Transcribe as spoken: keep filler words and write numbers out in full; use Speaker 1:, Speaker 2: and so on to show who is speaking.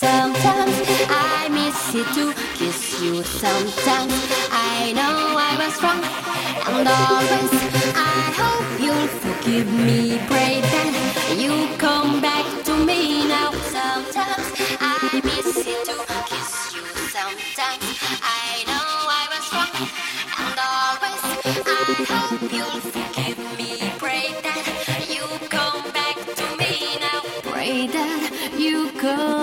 Speaker 1: Sometimes I miss it to kiss you. Sometimes I know I was wrong, and always I hope you'll forgive me. Pray that you come back to me now. Sometimes I miss it to kiss you. Sometimes I know I was wrong, and always I hope you'll forgive me. Pray that you come back to me now. Pray that you come.